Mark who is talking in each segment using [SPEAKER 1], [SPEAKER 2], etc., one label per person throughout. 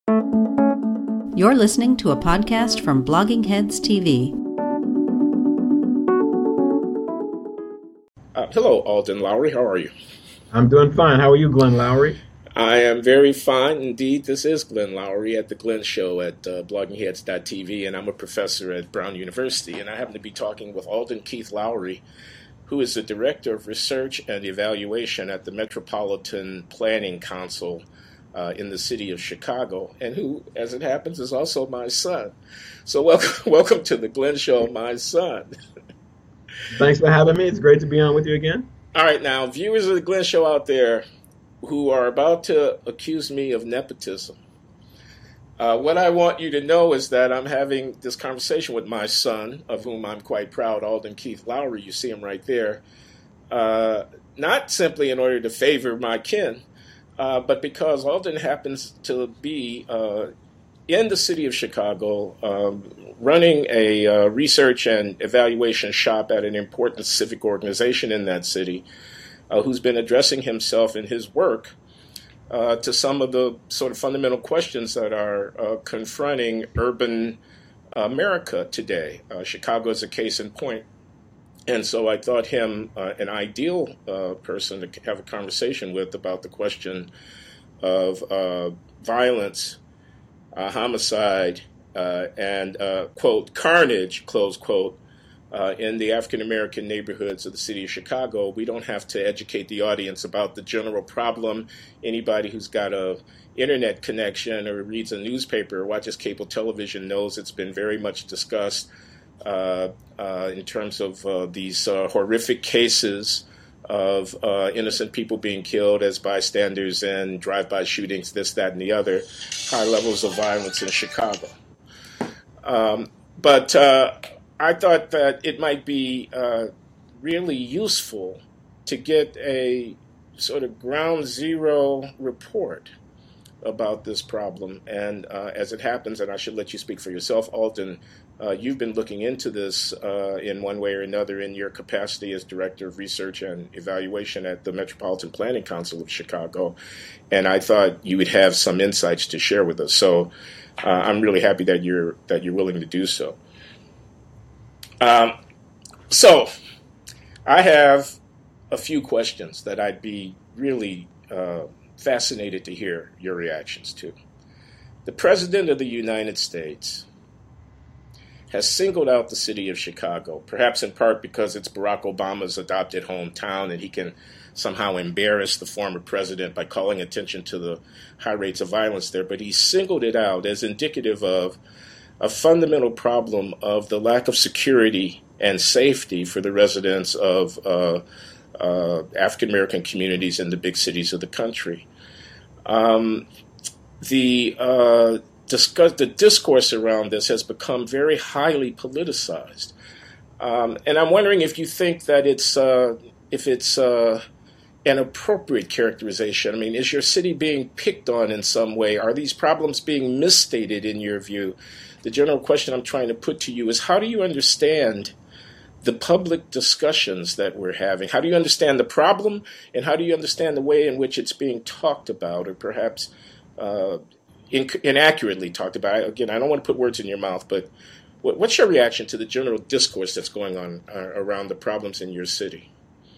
[SPEAKER 1] You're listening to a podcast from Blogging Heads TV.
[SPEAKER 2] Hello, Alden Lowry. How are you?
[SPEAKER 3] I'm doing fine. How are you, Glenn Lowry?
[SPEAKER 2] I am very fine. Indeed, this is Glenn Lowry at The Glenn Show at bloggingheads.tv, and I'm a professor at Brown University, and I happen to be talking with Alden Keith Lowry, who is the Director of Research and Evaluation at the Metropolitan Planning Council in the city of Chicago, and who, as it happens, is also my son. So welcome to The Glenn Show, my son.
[SPEAKER 3] Thanks for having me. It's great to be on with you again.
[SPEAKER 2] All right, now, viewers of The Glenn Show out there who are about to accuse me of nepotism, what I want you to know is that I'm having this conversation with my son, of whom I'm quite proud, Alden Keith Lowry. You see him right there. Not simply in order to favor my kin, but because Alden happens to be in the city of Chicago, running a research and evaluation shop at an important civic organization in that city, who's been addressing himself in his work to some of the sort of fundamental questions that are confronting urban America today. Chicago is a case in point. And so I thought him an ideal person to have a conversation with about the question of violence, homicide, and, quote, carnage, close quote, in the African-American neighborhoods of the city of Chicago. We don't have to educate the audience about the general problem. Anybody who's got a internet connection or reads a newspaper or watches cable television knows it's been very much discussed in terms of these horrific cases of innocent people being killed as bystanders and drive-by shootings, this, that, and the other, high levels of violence in Chicago. But I thought that it might be really useful to get a sort of ground zero report about this problem. And as it happens, and I should let you speak for yourself, Alden, you've been looking into this in one way or another in your capacity as Director of Research and Evaluation at the Metropolitan Planning Council of Chicago. And I thought you would have some insights to share with us. So I'm really happy that you're willing to do so. So I have a few questions that I'd be really fascinated to hear your reactions to. The President of the United States has singled out the city of Chicago, perhaps in part because it's Barack Obama's adopted hometown and he can somehow embarrass the former president by calling attention to the high rates of violence there. But he singled it out as indicative of a fundamental problem of the lack of security and safety for the residents of African-American communities in the big cities of the country. The discourse around this has become very highly politicized. And I'm wondering if you think that it's an appropriate characterization. I mean, is your city being picked on in some way? Are these problems being misstated in your view? The general question I'm trying to put to you is, how do you understand the public discussions that we're having? How do you understand the problem, and how do you understand the way in which it's being talked about, or perhaps inaccurately talked about? Again, I don't want to put words in your mouth, but what's your reaction to the general discourse that's going on around the problems in your city?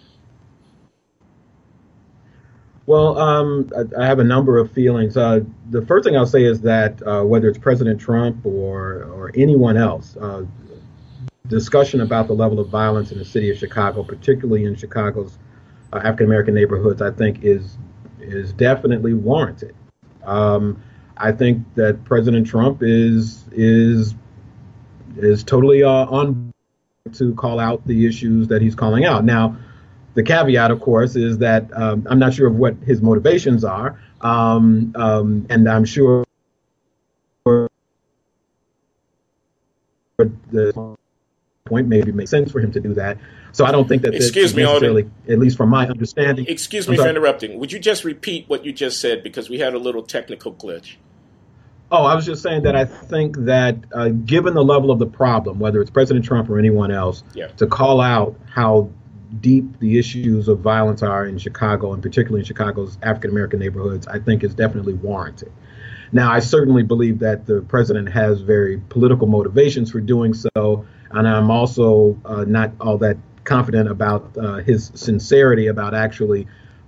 [SPEAKER 3] Well, I have a number of feelings. The first thing I'll say is that whether it's President Trump or anyone else, discussion about the level of violence in the city of Chicago, particularly in Chicago's African-American neighborhoods, I think is definitely warranted. I think that President Trump is totally on to call out the issues that he's calling out. Now, the caveat, of course, is that I'm not sure of what his motivations are, and I'm sure the point maybe makes sense for him to do that. So I don't think that
[SPEAKER 2] Excuse me,
[SPEAKER 3] necessarily,
[SPEAKER 2] Alden.
[SPEAKER 3] at least from my understanding.
[SPEAKER 2] Excuse me for interrupting. Would you just repeat what you just said, because we had a little technical glitch?
[SPEAKER 3] Oh, I was just saying that I think that given the level of the problem, whether it's President Trump or anyone else, to call out how deep the issues of violence are in Chicago, and particularly in Chicago's African-American neighborhoods, I think is definitely warranted. Now, I certainly believe that the president has very political motivations for doing so, and I'm also not all that confident about his sincerity about actually,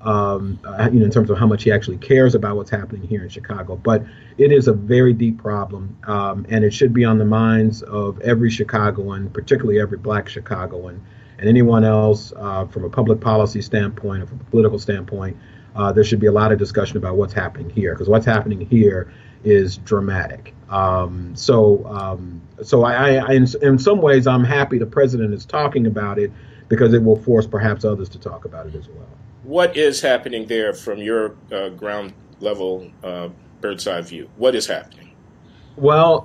[SPEAKER 3] in terms of how much he actually cares about what's happening here in Chicago. But it is a very deep problem, and it should be on the minds of every Chicagoan, particularly every Black Chicagoan, and anyone else from a public policy standpoint or from a political standpoint. There should be a lot of discussion about what's happening here, because what's happening here is dramatic. So in some ways, I'm happy the president is talking about it, because it will force perhaps others to talk about it as well.
[SPEAKER 2] What is happening there from your ground level bird's eye view? What is happening?
[SPEAKER 3] Well,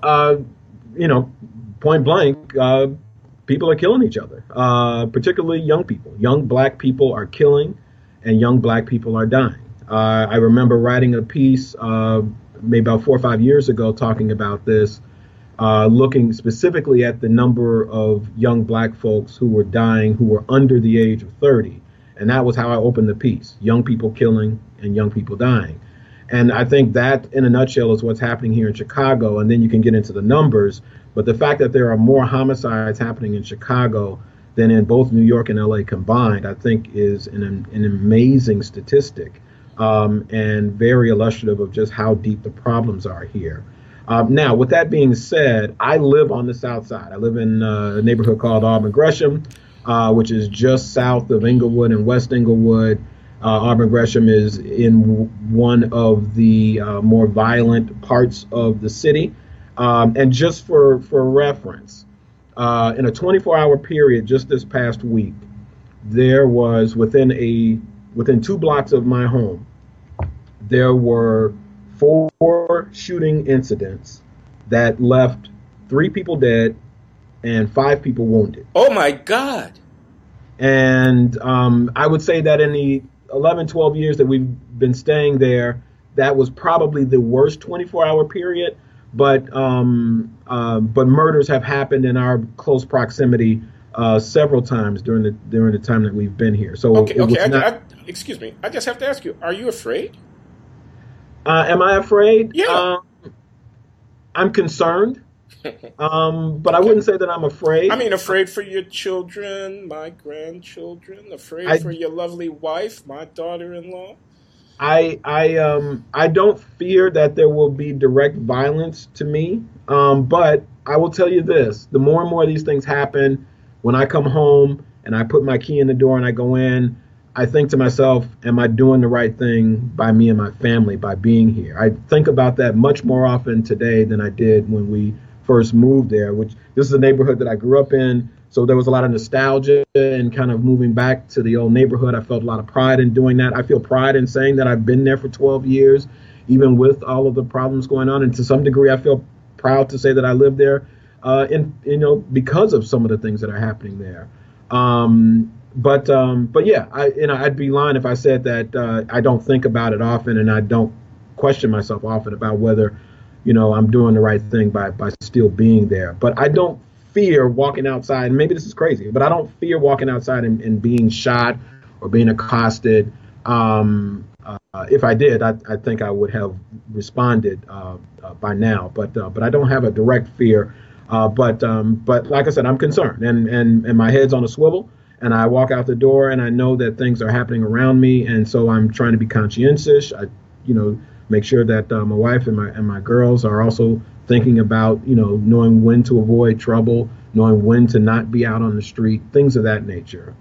[SPEAKER 3] point blank, people are killing each other, particularly young people. Young Black people are killing, and young Black people are dying. I remember writing a piece maybe about 4 or 5 years ago talking about this, looking specifically at the number of young Black folks who were dying who were under the age of 30. And that was how I opened the piece: young people killing and young people dying. And I think that, in a nutshell, is what's happening here in Chicago. And then you can get into the numbers. But the fact that there are more homicides happening in Chicago than in both New York and LA combined, I think is an amazing statistic, and very illustrative of just how deep the problems are here. Now, with that being said, I live on the South Side. I live in a neighborhood called Auburn Gresham, which is just south of Inglewood and West Inglewood. Auburn Gresham is in one of the more violent parts of the city. And just for reference, in a 24-hour period just this past week, there was within 2 blocks of my home, there were 4 shooting incidents that left 3 people dead and 5 people wounded.
[SPEAKER 2] Oh, my God.
[SPEAKER 3] And I would say that in the 11, 12 years that we've been staying there, that was probably the worst 24-hour period. But murders have happened in our close proximity several times during the time that we've been here. So
[SPEAKER 2] okay. Excuse me. I just have to ask you: are you afraid?
[SPEAKER 3] Am I afraid?
[SPEAKER 2] Yeah.
[SPEAKER 3] I'm concerned, but I wouldn't say that I'm afraid.
[SPEAKER 2] I mean, afraid for your children, my grandchildren, afraid for your lovely wife, my daughter-in-law. I don't fear that there will be direct violence to me, but I will tell you this: the more and more these things happen, when I come home and I put my key in the door and I go in, I think to myself, am I doing the right thing by me and my family by being here? I think about that much more often today than I did when we first moved there, which this is a neighborhood that I grew up in. So there was a lot of nostalgia and kind of moving back to the old neighborhood. I felt a lot of pride in doing that. I feel pride in saying that I've been there for 12 years, even with all of the problems going on. And to some degree, I feel proud to say that I live there, because of some of the things that are happening there. But yeah, I'd be lying if I said that I don't think about it often and I don't question myself often about whether, I'm doing the right thing by still being there. But I don't fear walking outside, and maybe this is crazy, but I don't fear walking outside and being shot or being accosted. If I did, I think I would have responded by now. But I don't have a direct fear. But like I said, I'm concerned, and my head's on a swivel. And I walk out the door and I know that things are happening around me. And so I'm trying to be conscientious. I, make sure that my wife and my girls are also thinking about, knowing when to avoid trouble, knowing when to not be out on the street, things of that nature.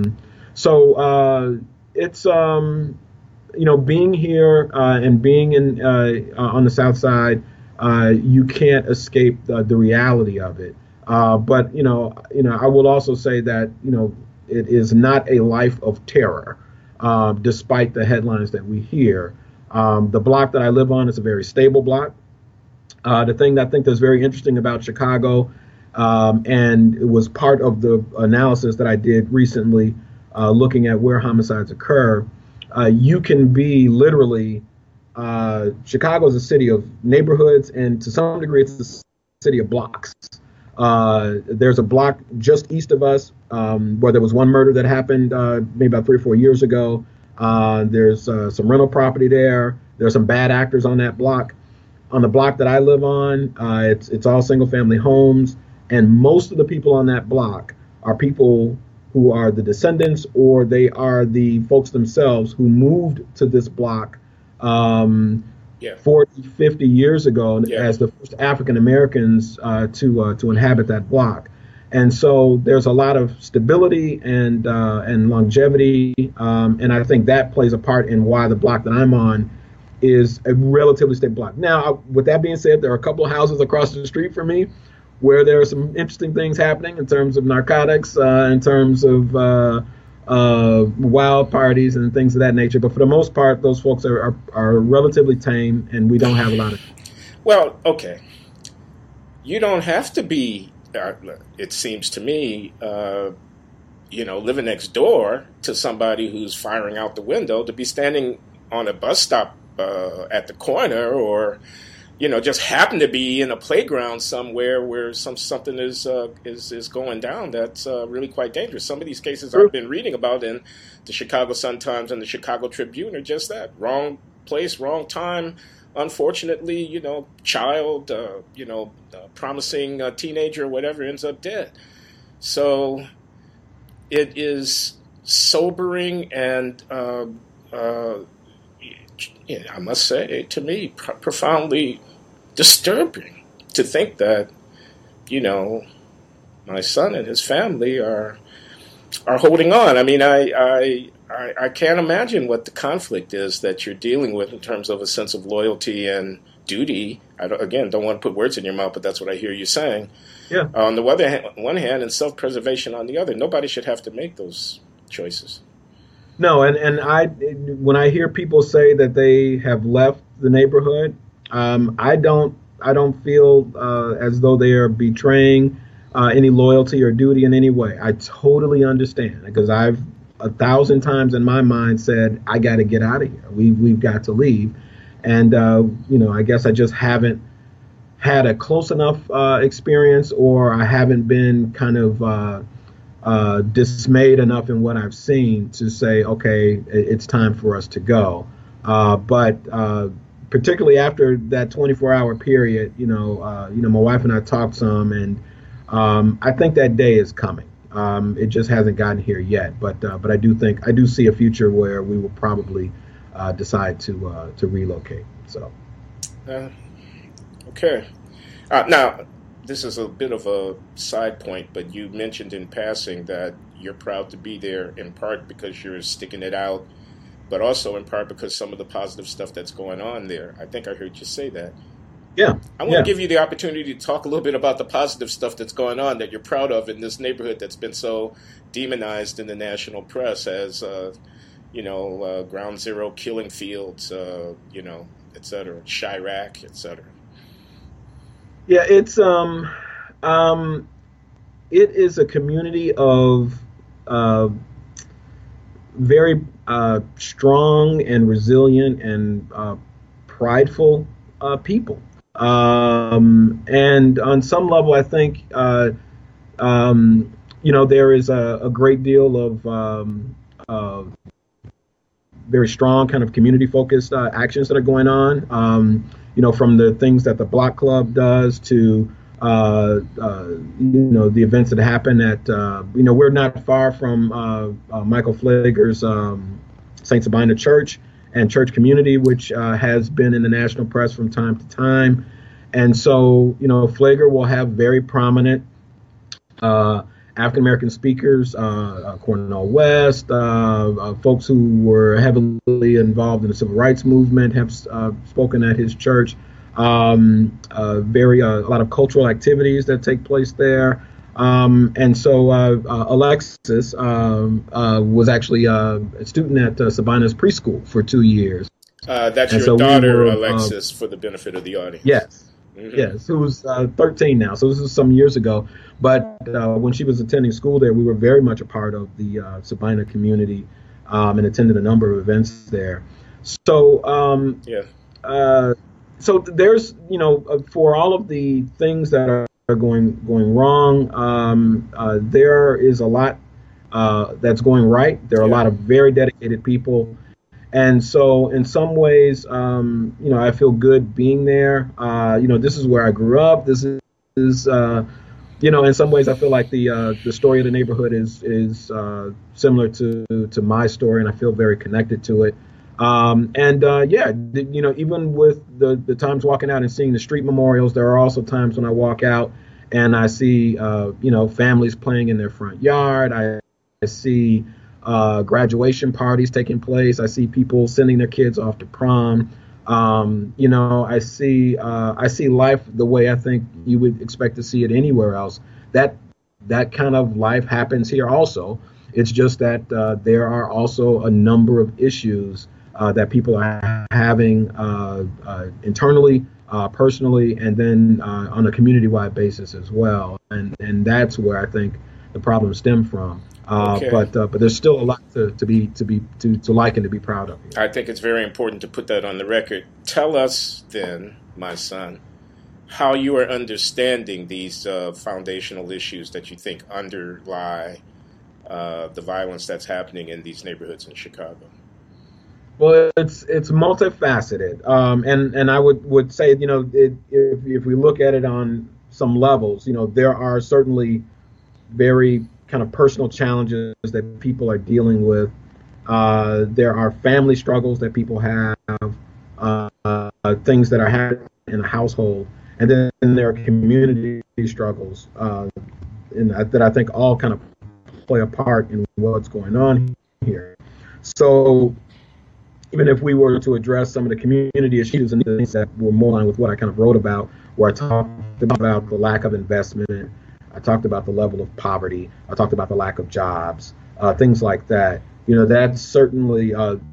[SPEAKER 2] So it's, being here and being in on the South Side, you can't escape the reality of it. But I will also say that, it is not a life of terror, despite the headlines that we hear. The block that I live on is a very stable block. The thing that I think that's very interesting about Chicago, and it was part of the analysis that I did recently, looking at where homicides occur, you can be literally, Chicago is a city of neighborhoods, and to some degree it's a city of blocks. There's a block just east of us where there was one murder that happened maybe about 3 or 4 years ago. There's some rental property there. There's some bad actors on that block.
[SPEAKER 3] On the block that I live on, it's all single family homes, and most of the people on that block are people who are the descendants, or they are the folks themselves who moved to this block 40, 50 years ago as the first African Americans to inhabit that block. And so there's a lot of stability and longevity, and I think that plays a part in why the block that I'm on is a relatively stable block. Now, with that being said, there are a couple of houses across the street from me where there are some interesting things happening in terms of narcotics, in terms of wild parties and things of that nature. But for the most part, those folks are relatively tame, and we don't have a lot of.
[SPEAKER 2] Well, okay. You don't have to be, it seems to me, living next door to somebody who's firing out the window to be standing on a bus stop at the corner, or just happen to be in a playground somewhere where something is going down. That's really quite dangerous. Some of these cases I've been reading about in the Chicago Sun-Times and the Chicago Tribune are just that: wrong place, wrong time. Unfortunately, child, promising teenager, or whatever, ends up dead. So it is sobering and I must say, to me, profoundly disturbing to think that, my son and his family are holding on. I mean, I can't imagine what the conflict is that you're dealing with in terms of a sense of loyalty and duty. I don't want to put words in your mouth, but that's what I hear you saying.
[SPEAKER 3] Yeah.
[SPEAKER 2] On the one hand, and self-preservation on the other. Nobody should have to make those choices.
[SPEAKER 3] No, and when I hear people say that they have left the neighborhood, I don't feel as though they are betraying any loyalty or duty in any way. I totally understand, because I've 1,000 times in my mind said, I got to get out of here. We've got to leave. And, I guess I just haven't had a close enough experience, or I haven't been kind of dismayed enough in what I've seen to say, okay, it's time for us to go. But particularly after that 24-hour period, my wife and I talked some, and I think that day is coming. It just hasn't gotten here yet. But I do see a future where we will probably decide to relocate. So.
[SPEAKER 2] Okay. Now, this is a bit of a side point, but you mentioned in passing that you're proud to be there in part because you're sticking it out, but also in part because some of the positive stuff that's going on there. I think I heard you say that.
[SPEAKER 3] Yeah.
[SPEAKER 2] I want to give you the opportunity to talk a little bit about the positive stuff that's going on that you're proud of in this neighborhood that's been so demonized in the national press as, ground zero killing fields, et cetera, Chirac, et cetera.
[SPEAKER 3] Yeah, it is a community of very strong and resilient and prideful people. And on some level, I think, there is a great deal of very strong kind of community-focused actions that are going on. From the things that the Block Club does to, the events that happen at, we're not far from Michael Pfleger's St. Sabina Church and church community, which has been in the national press from time to time. And so, Pfleger will have very prominent African-American speakers, Cornel West, folks who were heavily involved in the civil rights movement have spoken at his church. A lot of cultural activities that take place there. And so Alexis was actually a student at Sabina's preschool for 2 years.
[SPEAKER 2] That's your daughter, Alexis, for the benefit of the audience.
[SPEAKER 3] Yes. Mm-hmm. Yes, who's 13 now. So this is some years ago. But when she was attending school there, we were very much a part of the Sabina community and attended a number of events there. So, so there's, for all of the things that are going wrong, there is a lot that's going right. There are a lot of very dedicated people. And so in some ways, I feel good being there. This is where I grew up. This is in some ways, I feel like the story of the neighborhood is similar to my story, and I feel very connected to it. Even with the times walking out and seeing the street memorials, there are also times when I walk out and I see families playing in their front yard. I see graduation parties taking place. I see people sending their kids off to prom. I see life the way I think you would expect to see it anywhere else. That kind of life happens here also. It's just that there are also a number of issues that people are having internally, personally, and then on a community-wide basis as well. And that's where I think the problems stem from.
[SPEAKER 2] Okay.
[SPEAKER 3] But there's still a lot to like and to be proud of.
[SPEAKER 2] I think it's very important to put that on the record. Tell us then, my son, how you are understanding these foundational issues that you think underlie the violence that's happening in these neighborhoods in Chicago.
[SPEAKER 3] Well, it's multifaceted, and I would say, if we look at it on some levels, there are certainly very kind of personal challenges that people are dealing with. There are family struggles that people have, things that are happening in a household, and then there are community struggles, that I think all kind of play a part in what's going on here. So even if we were to address some of the community issues and things that were more in line with what I kind of wrote about, where I talked about the lack of investment, I talked about the level of poverty, I talked about the lack of jobs, things like that. That's certainly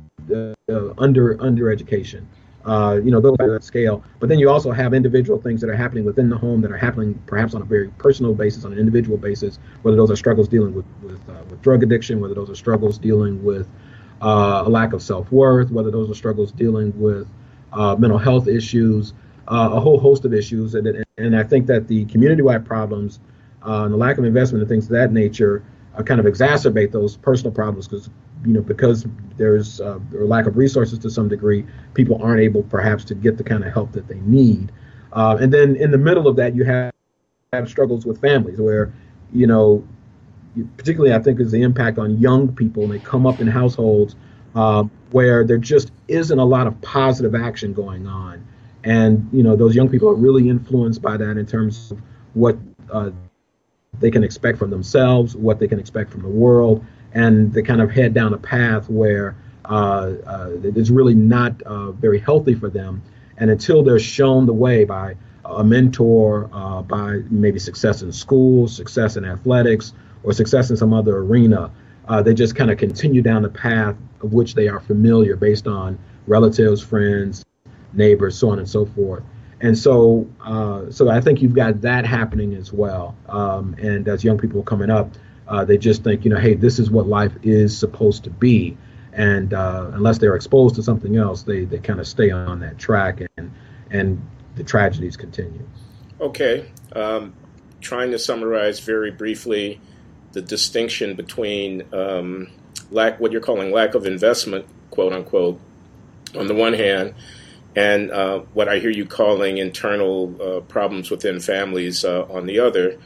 [SPEAKER 3] under education. Those at that scale. But then you also have individual things that are happening within the home that are happening perhaps on a very personal basis, on an individual basis, whether those are struggles dealing with drug addiction, whether those are struggles dealing with a lack of self-worth, whether those are struggles dealing with mental health issues, a whole host of issues. And I think that the community-wide problems and the lack of investment and things of that nature kind of exacerbate those personal problems because there's a lack of resources to some degree, people aren't able perhaps to get the kind of help that they need. And then in the middle of that, you have struggles with families where, particularly I think is the impact on young people, and they come up in households where there just isn't a lot of positive action going on. And, those young people are really influenced by that in terms of what they can expect from themselves, what they can expect from the world, and they kind of head down a path where it's really not very healthy for them. And until they're shown the way by a mentor, by maybe success in school, success in athletics, or success in some other arena, they just kind of continue down the path of which they are familiar based on relatives, friends, neighbors, so on and so forth. And so I think you've got that happening as well. And as young people coming up, they just think, hey, this is what life is supposed to be. And unless they're exposed to something else, they kind of stay on that track, and the tragedies continue.
[SPEAKER 2] Okay. Trying to summarize very briefly the distinction between what you're calling lack of investment, quote unquote, on the one hand, and what I hear you calling internal problems within families on the other.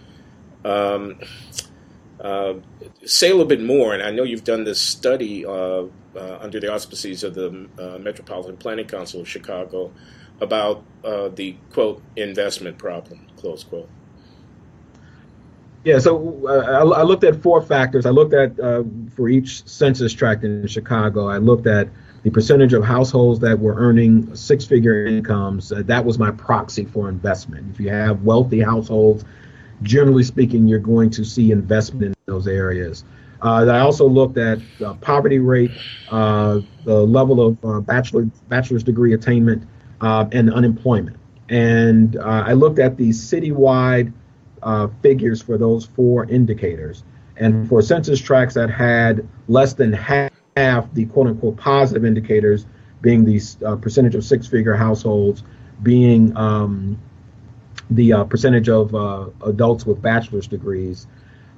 [SPEAKER 2] Say a little bit more, and I know you've done this study under the auspices of the Metropolitan Planning Council of Chicago about the, quote, investment problem, close quote.
[SPEAKER 3] Yeah, so I looked at 4 factors. I looked at, for each census tract in Chicago, I looked at the percentage of households that were earning 6-figure incomes. That was my proxy for investment. If you have wealthy households, generally speaking, you're going to see investment in those areas. I also looked at poverty rate, the level of bachelor's degree attainment, and unemployment. And I looked at the citywide figures for those 4 indicators. And for census tracts that had less than half the quote-unquote positive indicators, being the percentage of 6-figure households, being the percentage of adults with bachelor's degrees,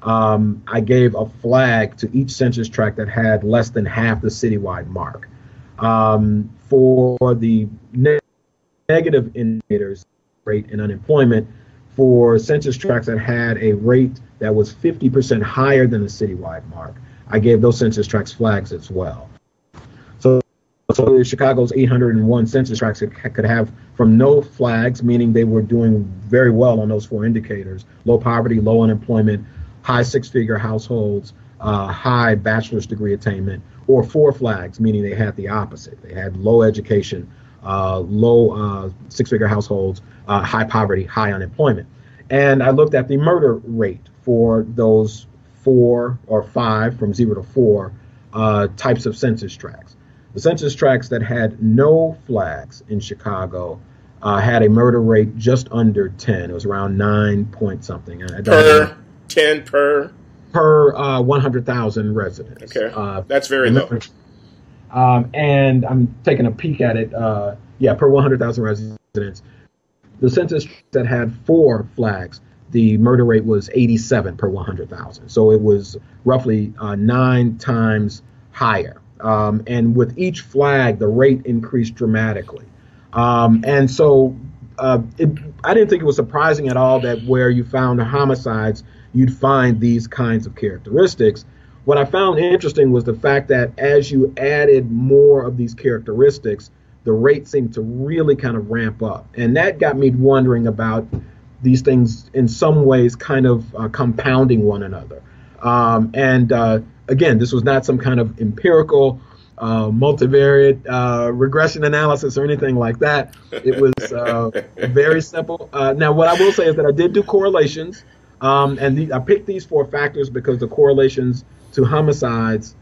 [SPEAKER 3] I gave a flag to each census tract that had less than half the citywide mark. For the negative indicators, rate and unemployment, for census tracts that had a rate that was 50% higher than the citywide mark, I gave those census tracts flags as well. So Chicago's 801 census tracts could have from no flags, meaning they were doing very well on those four indicators: low poverty, low unemployment, high six-figure households, high bachelor's degree attainment, or four flags, meaning they had the opposite. They had low education, low six-figure households, high poverty, high unemployment. And I looked at the murder rate for those 4 or 5 from 0 to 4 types of census tracts. The census tracts that had no flags in Chicago had a murder rate just under 10. It was around 9 point something.
[SPEAKER 2] Per 10 per
[SPEAKER 3] 100,000 residents.
[SPEAKER 2] Okay, that's very low.
[SPEAKER 3] And I'm taking a peek at it. Per 100,000 residents. The census that had 4 flags, the murder rate was 87 per 100,000. So it was roughly 9 times higher. And with each flag, the rate increased dramatically. And so I didn't think it was surprising at all that where you found homicides, you'd find these kinds of characteristics. What I found interesting was the fact that as you added more of these characteristics, the rate seemed to really kind of ramp up. And that got me wondering about these things in some ways kind of compounding one another. Again, this was not some kind of empirical multivariate regression analysis or anything like that. It was very simple. Now, what I will say is that I did do correlations, and I picked these 4 factors because the correlations to homicides,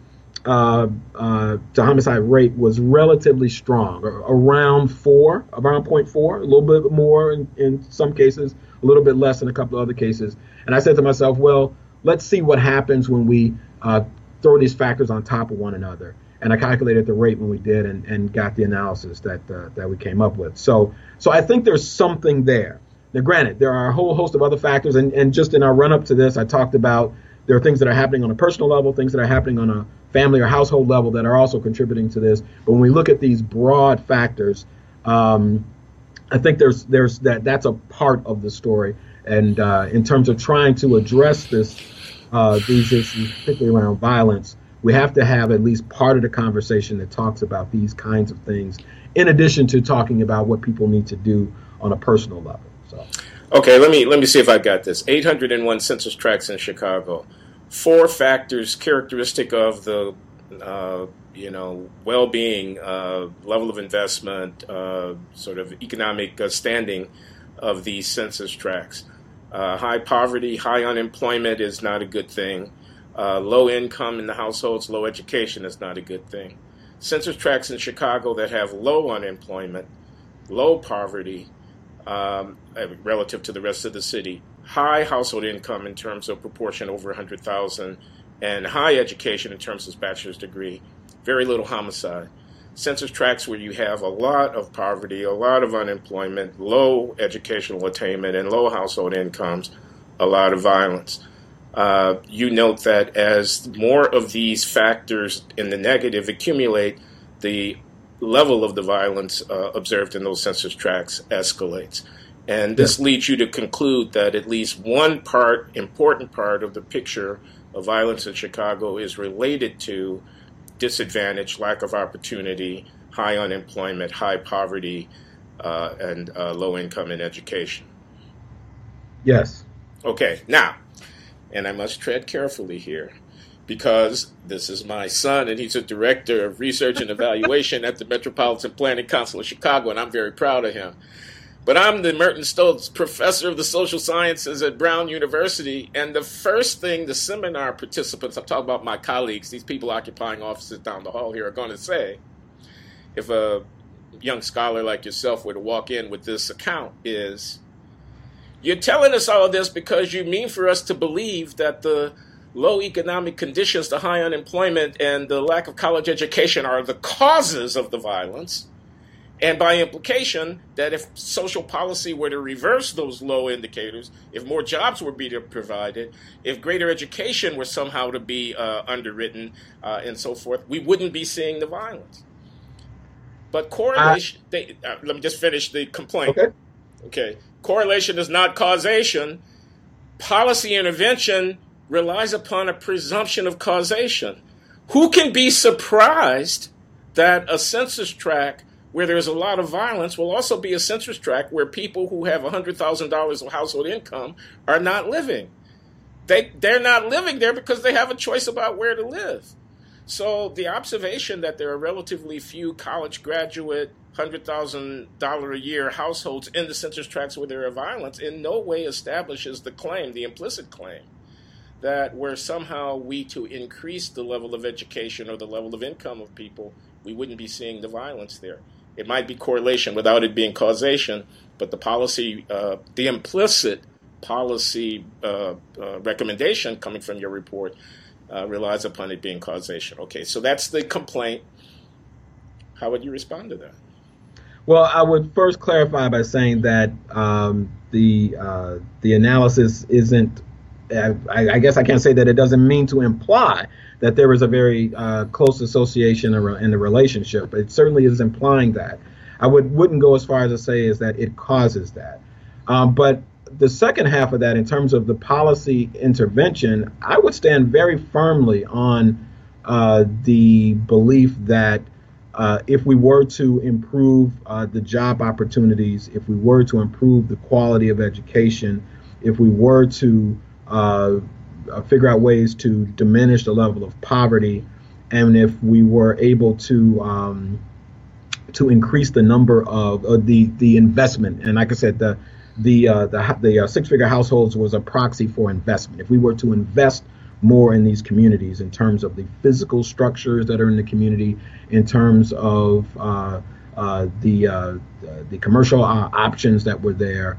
[SPEAKER 3] homicide rate was relatively strong, around 0.4, a little bit more in some cases, a little bit less in a couple of other cases. And I said to myself, well, let's see what happens when we throw these factors on top of one another. And I calculated the rate when we did and got the analysis that we came up with. So I think there's something there. Now, granted, there are a whole host of other factors. And just in our run up to this, I talked about there are things that are happening on a personal level, things that are happening on a family or household level that are also contributing to this. But when we look at these broad factors, I think there's that's a part of the story. And in terms of trying to address these issues, particularly around violence, we have to have at least part of the conversation that talks about these kinds of things, in addition to talking about what people need to do on a personal level. So,
[SPEAKER 2] okay, let me see if I got this. 801 census tracts in Chicago. 4 factors characteristic of the well-being, level of investment, sort of economic standing of these census tracts. High poverty, high unemployment is not a good thing. Low income in the households, low education is not a good thing. Census tracts in Chicago that have low unemployment, low poverty relative to the rest of the city, high household income in terms of proportion over 100,000, and high education in terms of bachelor's degree, very little homicide. Census tracts where you have a lot of poverty, a lot of unemployment, low educational attainment, and low household incomes, a lot of violence. You note that as more of these factors in the negative accumulate, the level of the violence observed in those census tracts escalates. And this leads you to conclude that at least one important part of the picture of violence in Chicago is related to disadvantage, lack of opportunity, high unemployment, high poverty, and low income in education.
[SPEAKER 3] Yes.
[SPEAKER 2] Okay, now, and I must tread carefully here, because this is my son, and he's a director of research and evaluation at the Metropolitan Planning Council of Chicago, and I'm very proud of him. But I'm the Merton Stoltz Professor of the Social Sciences at Brown University, and the first thing the seminar participants, I'm talking about my colleagues, these people occupying offices down the hall here, are going to say, if a young scholar like yourself were to walk in with this account, is, you're telling us all of this because you mean for us to believe that the low economic conditions, the high unemployment, and the lack of college education are the causes of the violence. And by implication, that if social policy were to reverse those low indicators, if more jobs were being provided, if greater education were somehow to be underwritten and so forth, we wouldn't be seeing the violence. But correlation, let me just finish the complaint. Okay. Correlation is not causation. Policy intervention relies upon a presumption of causation. Who can be surprised that a census tract where there's a lot of violence will also be a census tract where people who have $100,000 of household income are not living? They're not living there because they have a choice about where to live. So the observation that there are relatively few college graduate, $100,000 a year households in the census tracts where there are violence in no way establishes the claim, the implicit claim, that were somehow we to increase the level of education or the level of income of people, we wouldn't be seeing the violence there. It might be correlation without it being causation, but the policy, the implicit policy recommendation coming from your report relies upon it being causation. Okay, so that's the complaint. How would you respond to that?
[SPEAKER 3] Well, I would first clarify by saying that the analysis isn't. I guess I can't say that it doesn't mean to imply that there is a very close association in the relationship. It certainly is implying that. I wouldn't go as far as to say is that it causes that. But the second half of that, in terms of the policy intervention, I would stand very firmly on the belief that if we were to improve the job opportunities, if we were to improve the quality of education, if we were to figure out ways to diminish the level of poverty, and if we were able to increase the number of the investment, and like I said, the six-figure households was a proxy for investment. If we were to invest more in these communities in terms of the physical structures that are in the community, in terms of the commercial options that were there,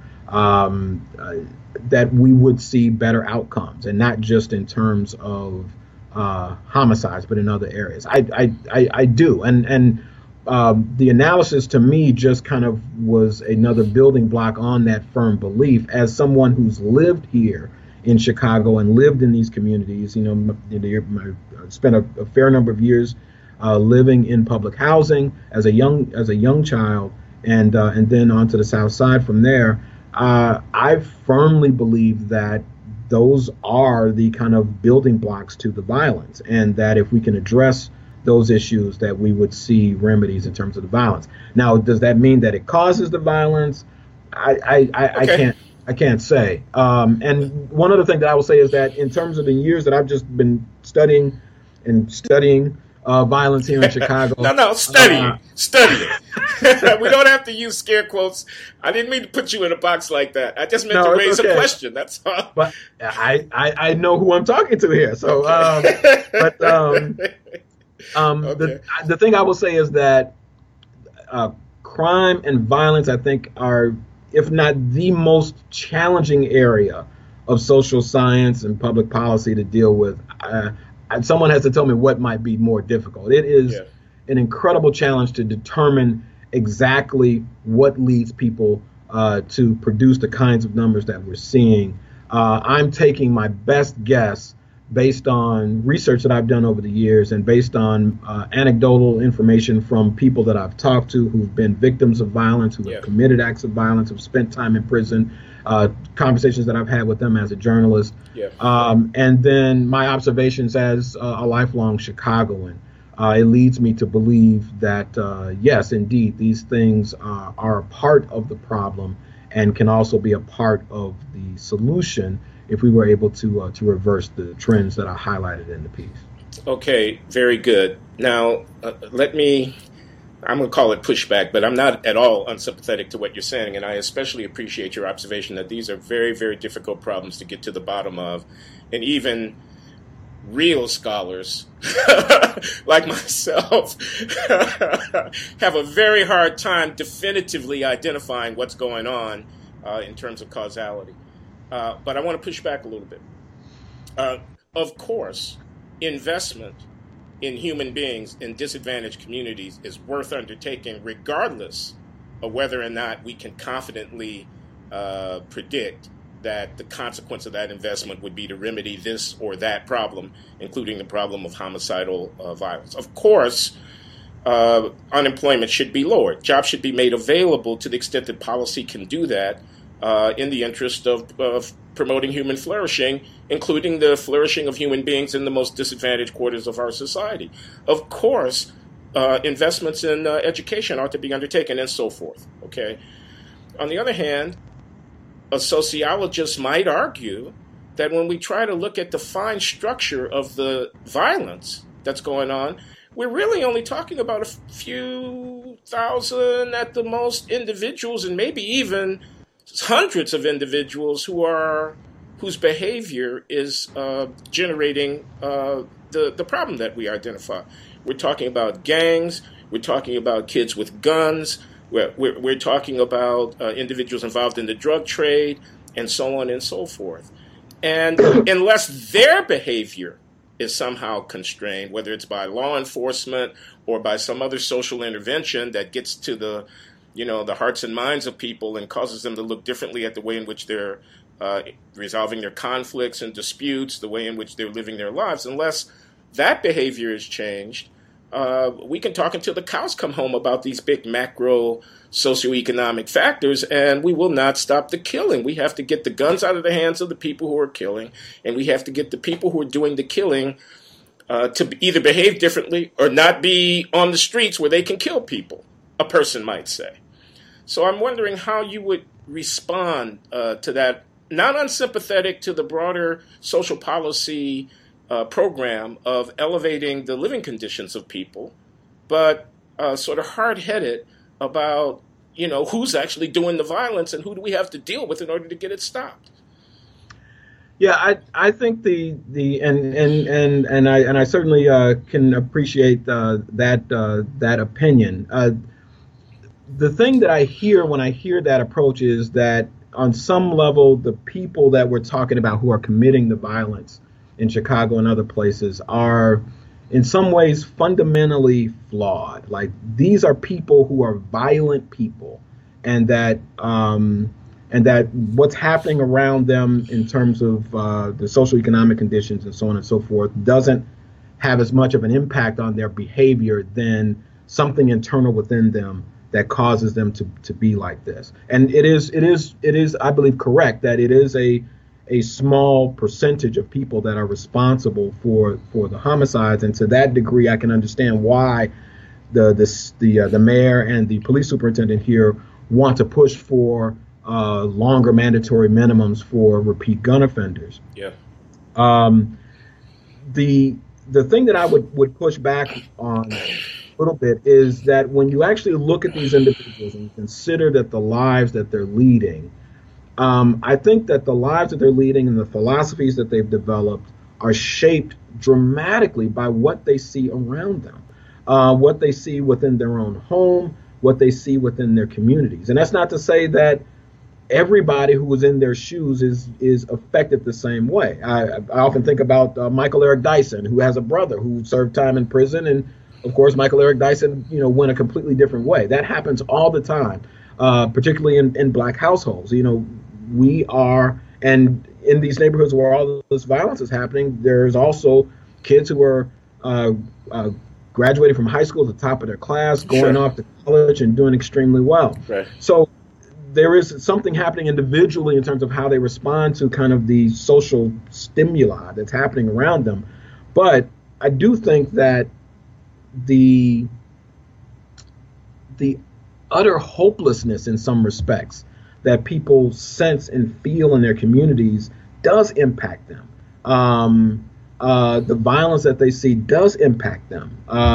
[SPEAKER 3] that we would see better outcomes, and not just in terms of homicides, but in other areas. I do, and the analysis to me just kind of was another building block on that firm belief. As someone who's lived here in Chicago and lived in these communities, I spent a fair number of years living in public housing as a young child, and then onto the South Side from there. I firmly believe that those are the kind of building blocks to the violence, and that if we can address those issues, that we would see remedies in terms of the violence. Now, does that mean that it causes the violence? I can't say. And one other thing that I will say is that in terms of the years that I've just been studying violence here in Chicago.
[SPEAKER 2] Studying. We don't have to use scare quotes. I didn't mean to put you in a box like that. I just meant to raise a question. That's all.
[SPEAKER 3] But I know who I'm talking to here. So, the thing I will say is that crime and violence, I think, are, if not the most challenging area of social science and public policy to deal with. Someone has to tell me what might be more difficult. It is an incredible challenge to determine exactly what leads people to produce the kinds of numbers that we're seeing. I'm taking my best guess based on research that I've done over the years and based on anecdotal information from people that I've talked to who've been victims of violence, who have committed acts of violence, who've spent time in prison, conversations that I've had with them as a journalist, and then my observations as a lifelong Chicagoan. It leads me to believe that, yes, indeed, these things are a part of the problem and can also be a part of the solution if we were able to reverse the trends that are highlighted in the piece.
[SPEAKER 2] Okay, very good. Now, I'm going to call it pushback, but I'm not at all unsympathetic to what you're saying, and I especially appreciate your observation that these are very, very difficult problems to get to the bottom of, and even real scholars like myself have a very hard time definitively identifying what's going on in terms of causality. But I want to push back a little bit. Of course, investment in human beings in disadvantaged communities is worth undertaking regardless of whether or not we can confidently predict that the consequence of that investment would be to remedy this or that problem, including the problem of homicidal violence. Of course, unemployment should be lowered. Jobs should be made available to the extent that policy can do that in the interest of promoting human flourishing, including the flourishing of human beings in the most disadvantaged quarters of our society. Of course, investments in education ought to be undertaken and so forth. Okay. On the other hand, a sociologist might argue that when we try to look at the fine structure of the violence that's going on, we're really only talking about a few thousand at the most individuals, and maybe even hundreds of individuals whose behavior is generating the problem that we identify. We're talking about gangs. We're talking about kids with guns. We're talking about individuals involved in the drug trade, and so on and so forth. And unless their behavior is somehow constrained, whether it's by law enforcement or by some other social intervention that gets to the hearts and minds of people and causes them to look differently at the way in which they're resolving their conflicts and disputes, the way in which they're living their lives, unless that behavior is changed, we can talk until the cows come home about these big macro socioeconomic factors, and we will not stop the killing. We have to get the guns out of the hands of the people who are killing, and we have to get the people who are doing the killing to either behave differently or not be on the streets where they can kill people, a person might say. So I'm wondering how you would respond to that, not unsympathetic to the broader social policy program of elevating the living conditions of people, but sort of hard-headed about, who's actually doing the violence and who do we have to deal with in order to get it stopped.
[SPEAKER 3] Yeah, I think I certainly can appreciate that opinion. The thing that I hear when I hear that approach is that on some level, the people that we're talking about who are committing the violence in Chicago and other places are in some ways fundamentally flawed. Like, these are people who are violent people, and that what's happening around them in terms of the socioeconomic conditions and so on and so forth doesn't have as much of an impact on their behavior than something internal within them that causes them to be like this. And it is, I believe, correct that it is a small percentage of people that are responsible for the homicides, and to that degree, I can understand why the mayor and the police superintendent here want to push for longer mandatory minimums for repeat gun offenders.
[SPEAKER 2] Yeah.
[SPEAKER 3] The thing that I would push back on a little bit is that when you actually look at these individuals and consider that the lives that they're leading, I think that the lives that they're leading and the philosophies that they've developed are shaped dramatically by what they see around them, what they see within their own home, what they see within their communities. And that's not to say that everybody who was in their shoes is affected the same way. I often think about Michael Eric Dyson, who has a brother who served time in prison. And of course, Michael Eric Dyson, went a completely different way. That happens all the time, particularly in black households. We are, and in these neighborhoods where all this violence is happening, there's also kids who are graduating from high school at the top of their class, going off to college and doing extremely well.
[SPEAKER 2] Right.
[SPEAKER 3] So there is something happening individually in terms of how they respond to kind of the social stimuli that's happening around them. But I do think that the utter hopelessness in some respects that people sense and feel in their communities does impact them. The violence that they see does impact them.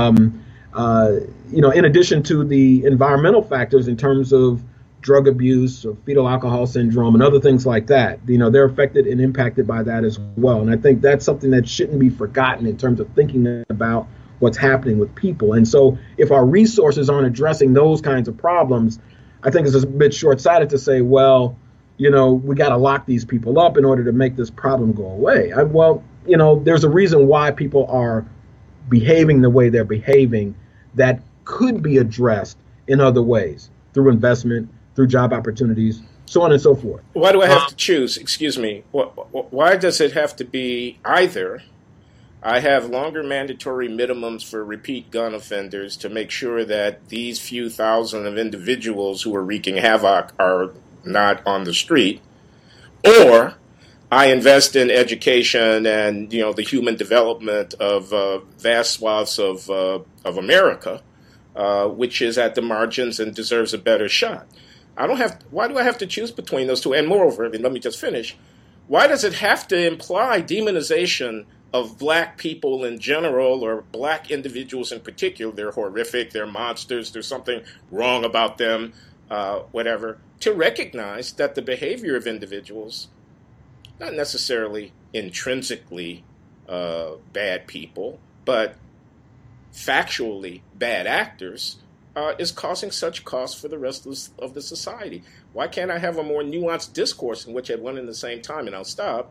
[SPEAKER 3] In addition to the environmental factors in terms of drug abuse or fetal alcohol syndrome and other things like that, they're affected and impacted by that as well. And I think that's something that shouldn't be forgotten in terms of thinking about what's happening with people. And so if our resources aren't addressing those kinds of problems, I think it's a bit short-sighted to say, well, we got to lock these people up in order to make this problem go away. There's a reason why people are behaving the way they're behaving that could be addressed in other ways, through investment, through job opportunities, so on and so forth.
[SPEAKER 2] Why do I have to choose? Excuse me. Why does it have to be either? I have longer mandatory minimums for repeat gun offenders to make sure that these few thousand of individuals who are wreaking havoc are not on the street. Or I invest in education and, the human development of vast swaths of America, which is at the margins and deserves a better shot. Why do I have to choose between those two? And moreover, let me just finish. Why does it have to imply demonization of black people in general, or black individuals in particular? They're horrific, they're monsters, there's something wrong about them, whatever, to recognize that the behavior of individuals, not necessarily intrinsically bad people, but factually bad actors, is causing such costs for the rest of the society. Why can't I have a more nuanced discourse in which at one and the same time, and I'll stop,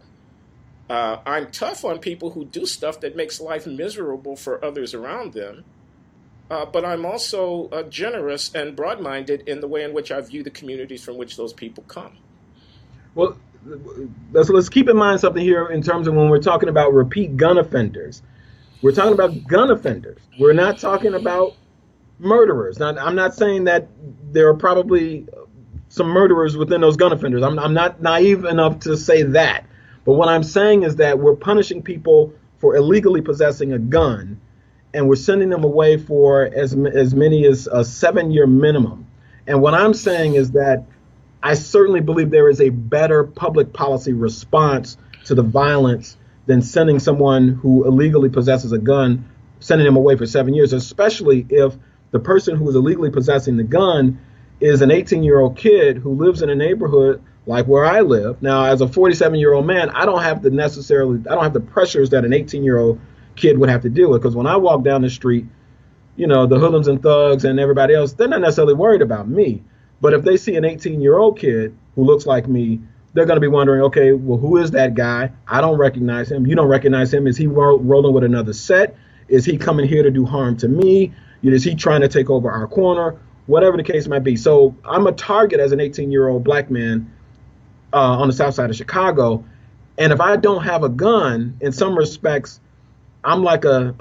[SPEAKER 2] I'm tough on people who do stuff that makes life miserable for others around them, but I'm also generous and broad-minded in the way in which I view the communities from which those people come.
[SPEAKER 3] Well, let's keep in mind something here in terms of when we're talking about repeat gun offenders. We're talking about gun offenders. We're not talking about murderers. Now, I'm not saying that there are probably some murderers within those gun offenders. I'm not naive enough to say that. But what I'm saying is that we're punishing people for illegally possessing a gun, and we're sending them away for as many as a 7-year minimum. And what I'm saying is that I certainly believe there is a better public policy response to the violence than sending someone who illegally possesses a gun, sending them away for 7 years, especially if the person who is illegally possessing the gun is an 18-year-old kid who lives in a neighborhood like where I live. Now, as a 47-year-old man, I don't have the pressures that an 18-year-old kid would have to deal with, because when I walk down the street, the hoodlums and thugs and everybody else, they're not necessarily worried about me. But if they see an 18-year-old kid who looks like me, they're going to be wondering, okay, well, who is that guy? I don't recognize him. You don't recognize him. Is he rolling with another set? Is he coming here to do harm to me? Is he trying to take over our corner? Whatever the case might be. So I'm a target as an 18-year-old black man on the south side of Chicago. And if I don't have a gun, in some respects, I'm like a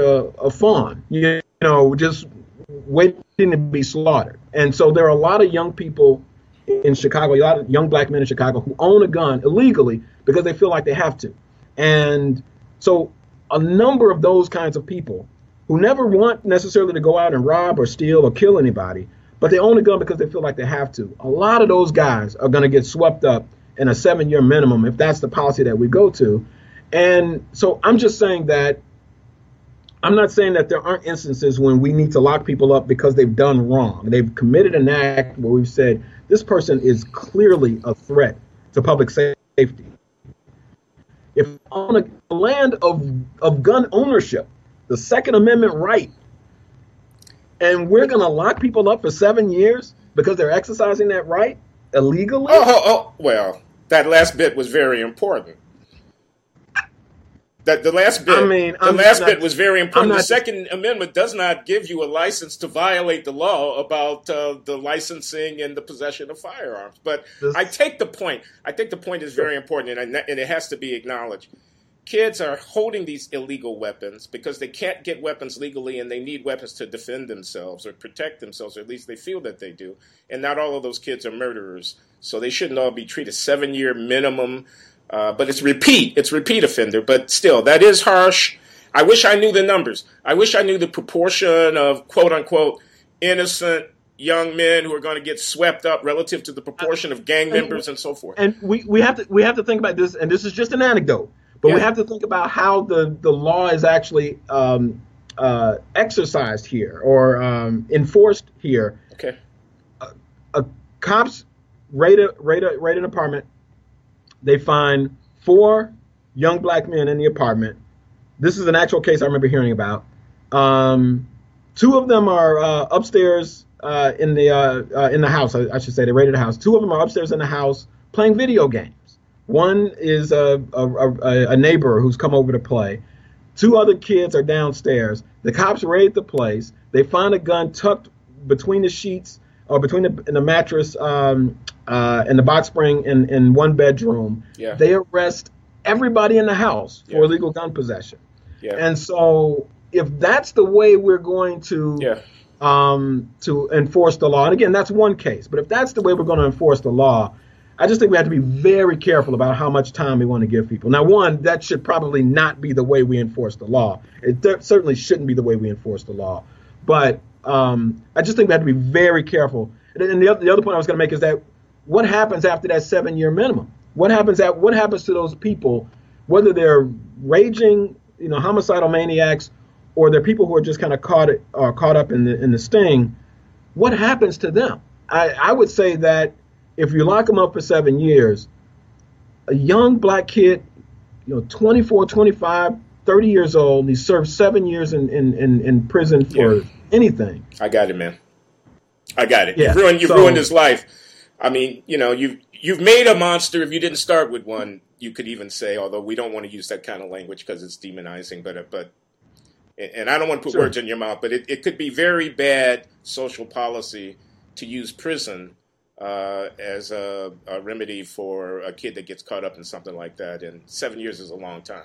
[SPEAKER 3] fawn, just waiting to be slaughtered. And so there are a lot of young people in Chicago, a lot of young black men in Chicago who own a gun illegally because they feel like they have to. And so a number of those kinds of people who never want necessarily to go out and rob or steal or kill anybody, but they own a gun because they feel like they have to. A lot of those guys are going to get swept up in a 7-year minimum if that's the policy that we go to. And so I'm just saying that I'm not saying that there aren't instances when we need to lock people up because they've done wrong. They've committed an act where we've said this person is clearly a threat to public safety. If on a land of gun ownership, the Second Amendment right, and we're going to lock people up for 7 years because they're exercising that right illegally?
[SPEAKER 2] Well, that last bit was very important. The last bit was very important. The Second Amendment does not give you a license to violate the law about the licensing and the possession of firearms. But I take the point. I think the point is very important, and it has to be acknowledged. Kids are holding these illegal weapons because they can't get weapons legally, and they need weapons to defend themselves or protect themselves, or at least they feel that they do. And not all of those kids are murderers, so they shouldn't all be treated 7-year minimum. But it's repeat offender. But still, that is harsh. I wish I knew the numbers. I wish I knew the proportion of quote unquote innocent young men who are going to get swept up relative to the proportion of gang members and so forth.
[SPEAKER 3] And we have to think about this. And this is just an anecdote, but we have to think about how the law is actually exercised here or enforced here.
[SPEAKER 2] Okay.
[SPEAKER 3] Cops raid an apartment. They find 4 young black men in the apartment. This is an actual case I remember hearing about. 2 of them are upstairs in the house. I should say they raided the house. 2 of them are upstairs in the house playing video games. One is a neighbor who's come over to play. 2 other kids are downstairs. The cops raid the place. They find a gun tucked between the sheets or between the mattress and the box spring in one bedroom.
[SPEAKER 2] Yeah.
[SPEAKER 3] They arrest everybody in the house for illegal gun possession.
[SPEAKER 2] Yeah.
[SPEAKER 3] And so if that's the way we're going to enforce the law, and again, that's one case, but if that's the way we're going to enforce the law, I just think we have to be very careful about how much time we want to give people. Now, one, that should probably not be the way we enforce the law. It certainly shouldn't be the way we enforce the law. But I just think we have to be very careful. And the other point I was going to make is that what happens after that 7-year minimum? What happens to those people, whether they're raging, homicidal maniacs, or they're people who are just kind of caught up in the sting? What happens to them? I would say that if you lock them up for 7 years, a young black kid, 24, 25, 30 years old, he served 7 years in prison for anything.
[SPEAKER 2] I got it, man. I got it.
[SPEAKER 3] Yeah.
[SPEAKER 2] You've ruined his life. I mean, you've made a monster. If you didn't start with one, you could even say, although we don't want to use that kind of language because it's demonizing, but and I don't want to put words in your mouth, but it could be very bad social policy to use prison as a remedy for a kid that gets caught up in something like that. And 7 years is a long time.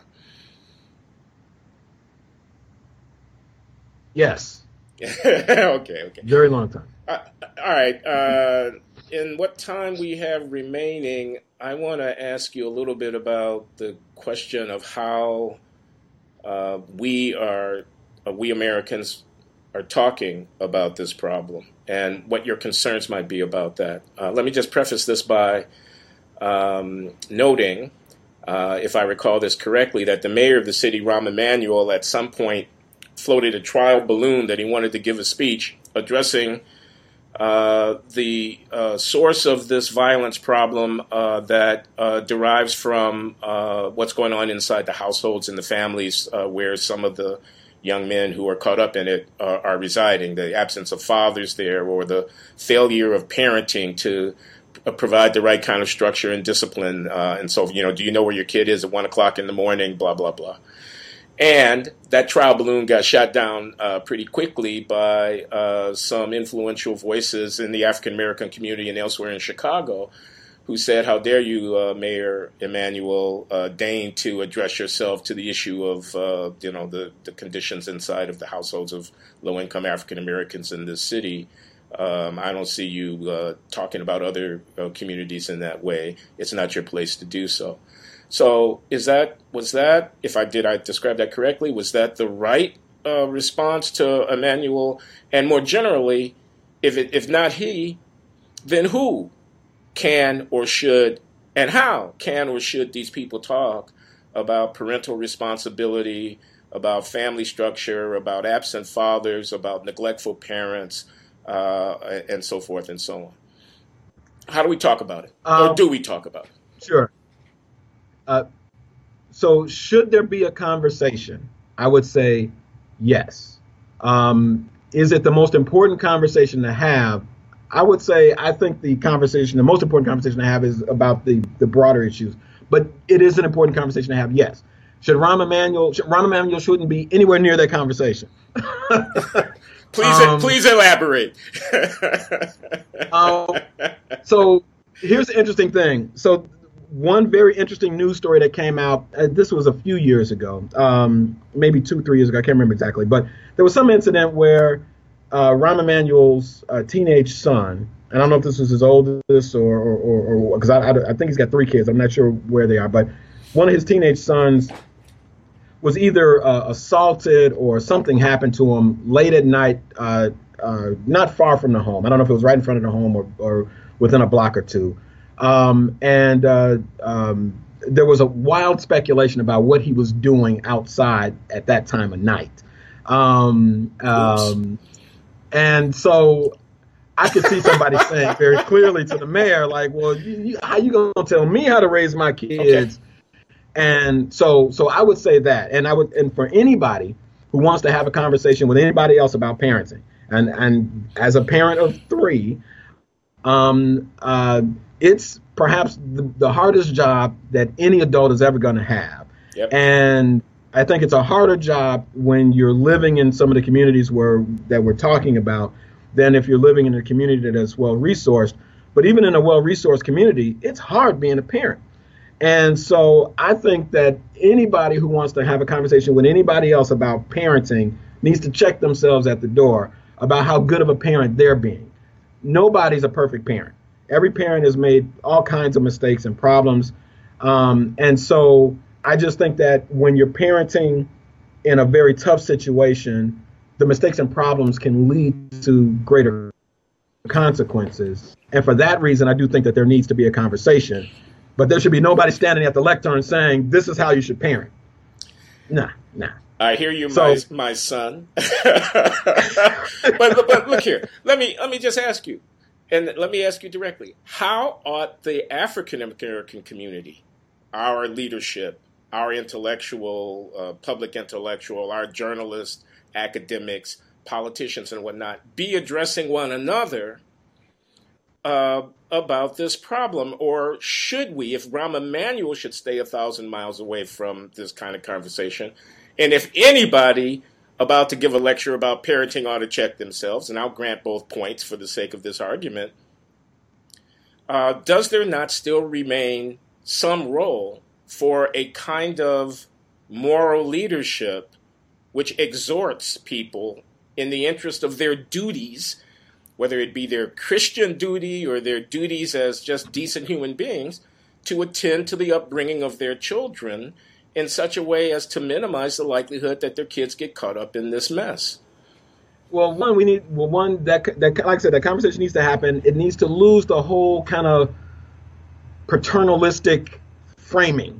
[SPEAKER 3] Yes.
[SPEAKER 2] Okay.
[SPEAKER 3] Very long time.
[SPEAKER 2] All right. In what time we have remaining, I want to ask you a little bit about the question of how we Americans are talking about this problem and what your concerns might be about that. Let me just preface this by noting, if I recall this correctly, that the mayor of the city, Rahm Emanuel, at some point floated a trial balloon that he wanted to give a speech addressing the source of this violence problem that derives from what's going on inside the households and the families where some of the young men who are caught up in it are residing, the absence of fathers there or the failure of parenting to provide the right kind of structure and discipline. And so, do you know where your kid is at 1 o'clock in the morning, blah, blah, blah. And that trial balloon got shot down pretty quickly by some influential voices in the African-American community and elsewhere in Chicago who said, how dare you, Mayor Emanuel, deign to address yourself to the issue of, the conditions inside of the households of low-income African-Americans in this city. I don't see you talking about other communities in that way. It's not your place to do so. So was that, if I describe that correctly, was that the right response to Emanuel? And more generally, if not he, then who can or should, and how can or should these people talk about parental responsibility, about family structure, about absent fathers, about neglectful parents, and so forth and so on? How do we talk about it? Or do we talk about it?
[SPEAKER 3] Sure. So should there be a conversation? I would say yes. Is it the most important conversation to have? I would say I think the most important conversation to have is about the broader issues. But it is an important conversation to have, yes. Rahm Emanuel shouldn't be anywhere near that conversation.
[SPEAKER 2] Please elaborate.
[SPEAKER 3] So here's the interesting thing. So one very interesting news story that came out, this was a few years ago, maybe 2-3 years ago, I can't remember exactly, but there was some incident where Rahm Emanuel's teenage son, and I don't know if this was his oldest or because I think he's got 3 kids, I'm not sure where they are, but one of his teenage sons was either assaulted or something happened to him late at night, not far from the home. I don't know if it was right in front of the home or within a block or two. And there was a wild speculation about what he was doing outside at that time of night. And so I could see somebody saying very clearly to the mayor, like, well, how you going to tell me how to raise my kids? Okay. And so I would say that, and for anybody who wants to have a conversation with anybody else about parenting, and as a parent of 3, it's perhaps the hardest job that any adult is ever going to have.
[SPEAKER 2] Yep.
[SPEAKER 3] And I think it's a harder job when you're living in some of the communities that we're talking about than if you're living in a community that is well-resourced. But even in a well-resourced community, it's hard being a parent. And so I think that anybody who wants to have a conversation with anybody else about parenting needs to check themselves at the door about how good of a parent they're being. Nobody's a perfect parent. Every parent has made all kinds of mistakes and problems. And so I just think that when you're parenting in a very tough situation, the mistakes and problems can lead to greater consequences. And for that reason, I do think that there needs to be a conversation. But there should be nobody standing at the lectern saying, this is how you should parent. Nah.
[SPEAKER 2] I hear you, my son. but look here. Let me just ask you, and let me ask you directly. How ought the African American community, our leadership, our intellectual, public intellectual, our journalists, academics, politicians, and whatnot, be addressing one another about this problem? Or should we, if Rahm Emanuel should stay 1,000 miles away from this kind of conversation, and if anybody about to give a lecture about parenting ought to check themselves, and I'll grant both points for the sake of this argument, does there not still remain some role for a kind of moral leadership which exhorts people in the interest of their duties, whether it be their Christian duty or their duties as just decent human beings, to attend to the upbringing of their children in such a way as to minimize the likelihood that their kids get caught up in this mess?
[SPEAKER 3] Well, that like I said, that conversation needs to happen. It needs to lose the whole kind of paternalistic framing.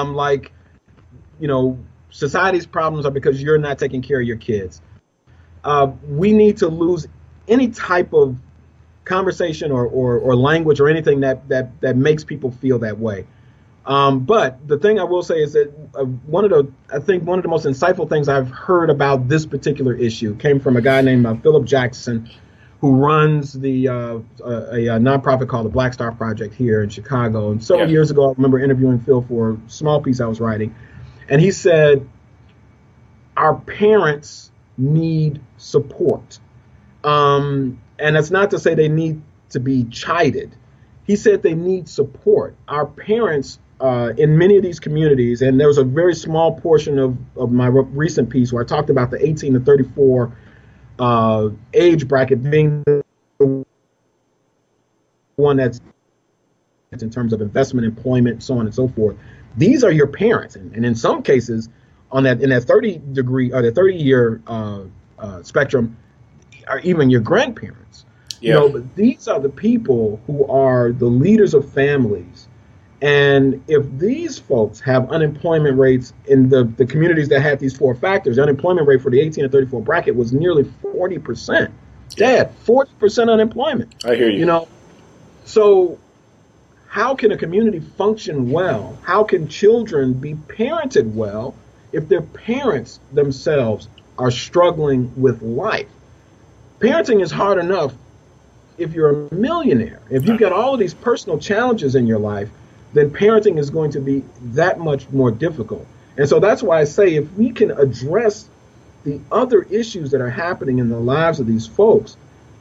[SPEAKER 3] Society's problems are because you're not taking care of your kids. We need to lose any type of conversation or language or anything that makes people feel that way. But the thing I will say is that one of the most insightful things I've heard about this particular issue came from a guy named Philip Jackson, who runs a nonprofit called the Black Star Project here in Chicago. And several years ago, I remember interviewing Phil for a small piece I was writing. And he said, our parents need support. And that's not to say they need to be chided. He said they need support. Our parents, in many of these communities, and there was a very small portion of my recent piece where I talked about the 18 to 34 age bracket being the one that's in terms of investment, employment, so on and so forth. These are your parents, and in some cases, in that 30-degree or the 30-year spectrum, are even your grandparents.
[SPEAKER 2] Yeah.
[SPEAKER 3] But these are the people who are the leaders of families. And if these folks have unemployment rates in the communities that had these four factors, the unemployment rate for the 18 to 34 bracket was nearly 40%. Dad, 40% unemployment.
[SPEAKER 2] I hear you.
[SPEAKER 3] So how can a community function well? How can children be parented well if their parents themselves are struggling with life? Parenting is hard enough if you're a millionaire. If you've got all of these personal challenges in your life, then parenting is going to be that much more difficult. And so that's why I say if we can address the other issues that are happening in the lives of these folks,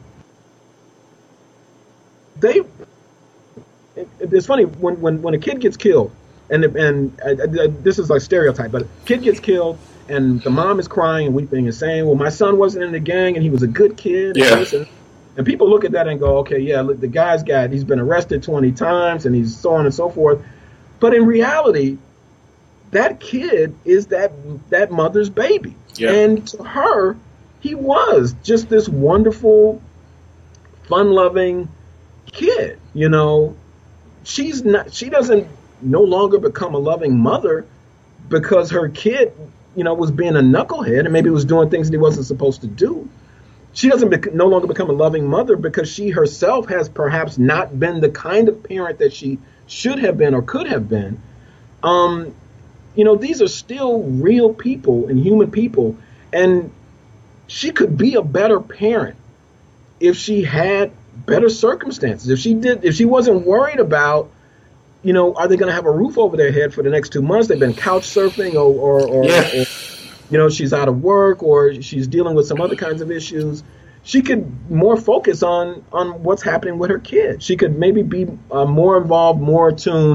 [SPEAKER 3] it's funny when a kid gets killed, and this is like stereotype, but a kid gets killed and the mom is crying and weeping and saying, well, my son wasn't in the gang and he was a good kid.
[SPEAKER 2] Yeah.
[SPEAKER 3] And people look at that and go, okay, yeah, look, the guy's he's been arrested 20 times and he's so on and so forth. But in reality, that kid is that mother's baby. Yeah. And to her, he was just this wonderful, fun-loving kid. She doesn't no longer become a loving mother because her kid, was being a knucklehead and maybe was doing things that he wasn't supposed to do. She doesn't no longer become a loving mother because she herself has perhaps not been the kind of parent that she should have been or could have been. These are still real people and human people. And she could be a better parent if she had better circumstances. If she wasn't worried about, are they going to have a roof over their head for the next 2 months? They've been couch surfing or she's out of work or she's dealing with some other kinds of issues. She could more focus on what's happening with her kids. She could maybe be more involved, more attuned,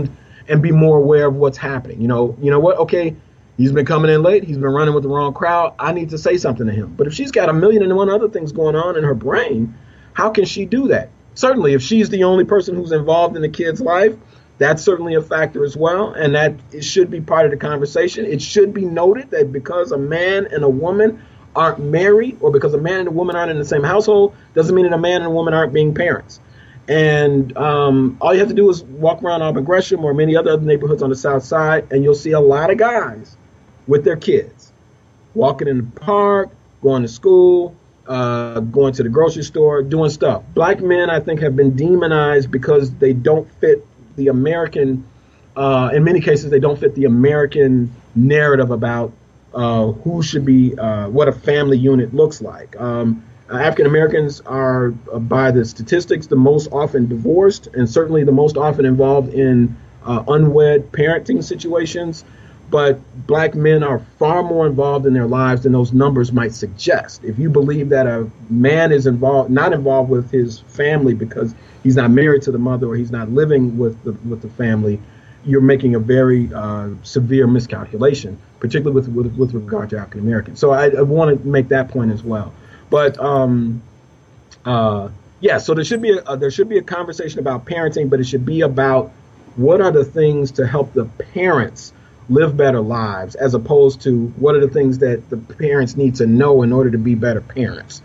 [SPEAKER 3] and be more aware of what's happening. You know what? Okay, he's been coming in late. He's been running with the wrong crowd. I need to say something to him. But if she's got 1,000,001 other things going on in her brain, how can she do that? Certainly, if she's the only person who's involved in the kid's life, that's certainly a factor as well. And that it should be part of the conversation. It should be noted that because a man and a woman aren't married, or because a man and a woman aren't in the same household, doesn't mean that a man and a woman aren't being parents. And all you have to do is walk around Auburn Gresham or many other neighborhoods on the South Side, and you'll see a lot of guys with their kids walking in the park, going to school, going to the grocery store, doing stuff. Black men, I think, have been demonized because they don't fit the American, in many cases, they don't fit the American narrative about who should be, what a family unit looks like. African Americans are, by the statistics, the most often divorced and certainly the most often involved in unwed parenting situations. But black men are far more involved in their lives than those numbers might suggest. If you believe that a man is not involved with his family because he's not married to the mother or he's not living with the family, you're making a very severe miscalculation, particularly with regard to African Americans. So I want to make that point as well. But so there should be a conversation about parenting, but it should be about what are the things to help the parents live better lives, as opposed to what are the things that the parents need to know in order to be better parents.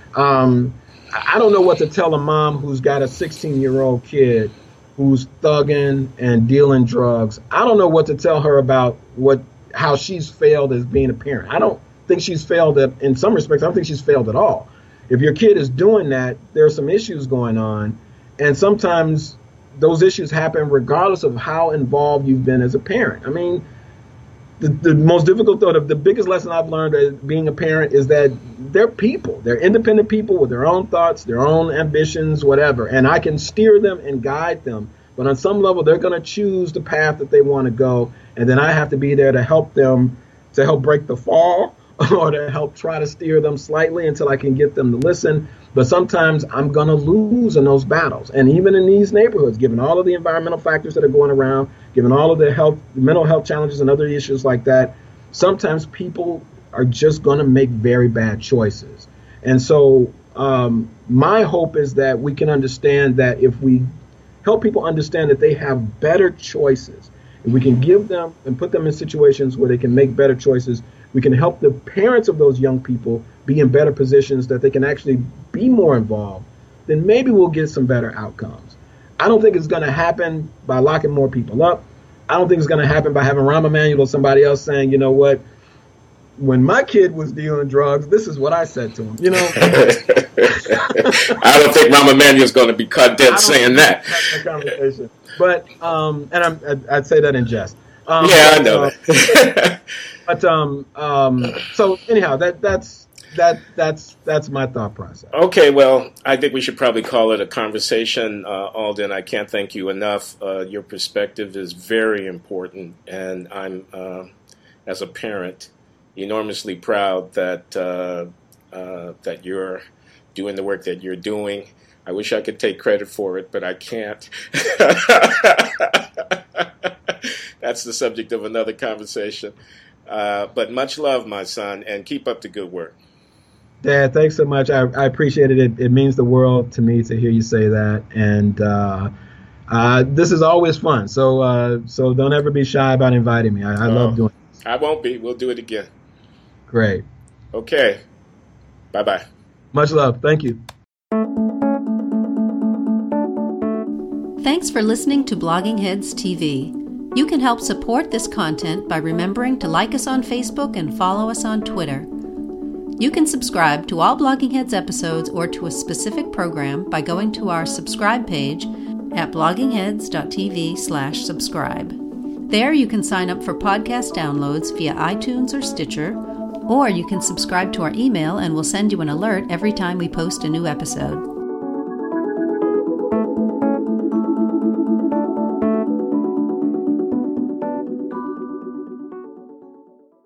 [SPEAKER 3] I don't know what to tell a mom who's got a 16-year-old kid who's thugging and dealing drugs. I don't know what to tell her about how she's failed as being a parent. I don't think she's failed in some respects. I don't think she's failed at all. If your kid is doing that, there are some issues going on. And sometimes those issues happen regardless of how involved you've been as a parent. I mean, the most difficult the biggest lesson I've learned as being a parent is that they're people. They're independent people with their own thoughts, their own ambitions, whatever. And I can steer them and guide them. But on some level, they're going to choose the path that they want to go. And then I have to be there to help them, to help break the fall, or to help try to steer them slightly until I can get them to listen. But sometimes I'm going to lose in those battles. And even in these neighborhoods, given all of the environmental factors that are going around, given all of the mental health challenges and other issues like that, sometimes people are just going to make very bad choices. And so my hope is that we can understand that if we help people understand that they have better choices, if we can give them and put them in situations where they can make better choices, we can help the parents of those young people be in better positions that they can actually be more involved, then maybe we'll get some better outcomes. I don't think it's going to happen by locking more people up. I don't think it's going to happen by having Rahm Emanuel or somebody else saying, you know what, when my kid was dealing drugs, this is what I said to him. You know,
[SPEAKER 2] I don't think Rahm Emanuel's going to be caught dead saying that.
[SPEAKER 3] Conversation. But and I'd say that in jest.
[SPEAKER 2] I know that.
[SPEAKER 3] But so anyhow, that's my thought process.
[SPEAKER 2] Okay, well, I think we should probably call it a conversation, Alden. I can't thank you enough. Your perspective is very important, and I'm, as a parent, enormously proud that that you're doing the work that you're doing. I wish I could take credit for it, but I can't. That's the subject of another conversation. But much love, my son, and keep up the good work.
[SPEAKER 3] Dad, thanks so much. I appreciate it. It means the world to me to hear you say that. And this is always fun. So don't ever be shy about inviting me. I love doing this.
[SPEAKER 2] I won't be. We'll do it again.
[SPEAKER 3] Great.
[SPEAKER 2] Okay. Bye-bye.
[SPEAKER 3] Much love. Thank you.
[SPEAKER 1] Thanks for listening to Blogging Heads TV. You can help support this content by remembering to like us on Facebook and follow us on Twitter. You can subscribe to all Blogging Heads episodes or to a specific program by going to our subscribe page at bloggingheads.tv/subscribe. There you can sign up for podcast downloads via iTunes or Stitcher, or you can subscribe to our email and we'll send you an alert every time we post a new episode.